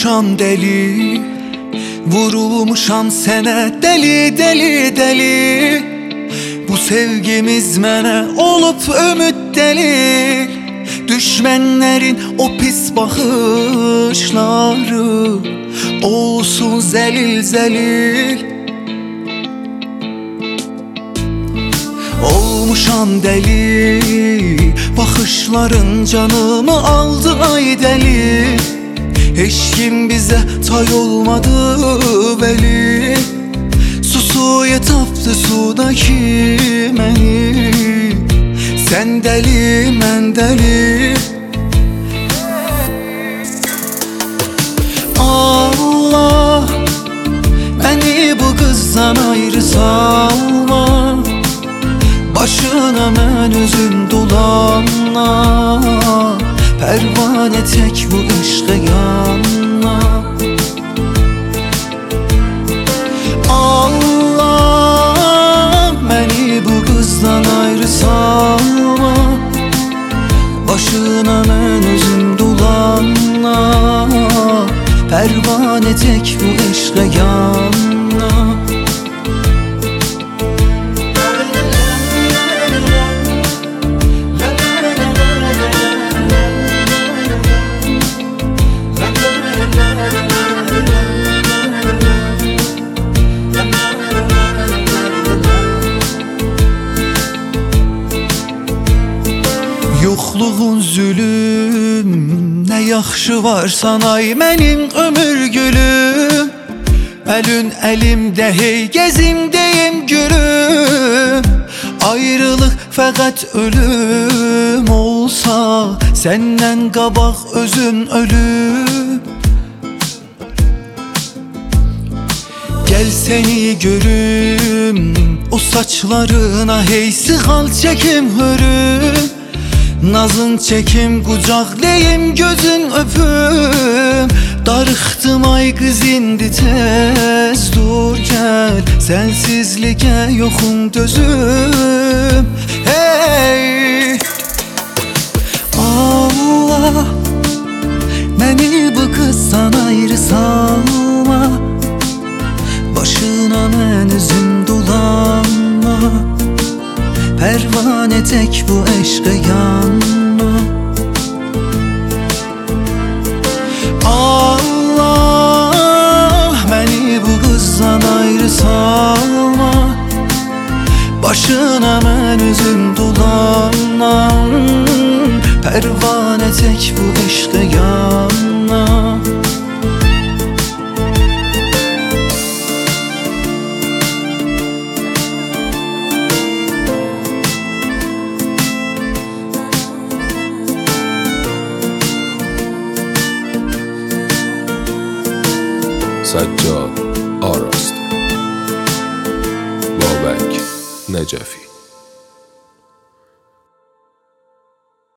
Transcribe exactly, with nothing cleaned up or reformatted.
Olmuşam deli, vurulmuşam sene deli deli deli. Bu sevgimiz mənə olup ömüt deli. Düşmənlərin o pis baxışları olsun zəlil zəlil. Olmuşam deli, baxışların canımı aldı ay deli. Heç kim bizə tay olmadı veli. Susuyu tapdı sudaki məni. Sən dəli, mən dəli. Allah, məni bu qızdan ayrı salma. Başına mən özüm dolanma. Pərvanə tək bu eşqə yanma. Allah, məni bu qızdan ayrı salma. Başına mən özüm dolanma. Pərvanə tək bu eşqə yanma. Yoxluğun zülüm, nə yaxşı varsan ay mənim ömür gülüm. Əlün əlimdə hey gəzimdəyim gülüm. Ayrılıq fəqət ölüm olsa, səndən qabaq özüm ölüm. Gəl səni görüm, o saçlarına hey sığal çəkim hörüm. Nazın çekim, kucaklayım, gözün öpüm. Darıxdım ay kız indi tez dur gel. Sensizliğe yoxum dözüm. Hey Allah, məni bu qızdan ayrı salma. Başına mən üzüm dolanma. Pərvanə tək bu eşqə yanma. Allah, məni bu qızdan ayrı salma. Başına mən üzüm dolanma. Pərvanə tək bu eşqə yanma. سجاد آراسته، بابک نجفی.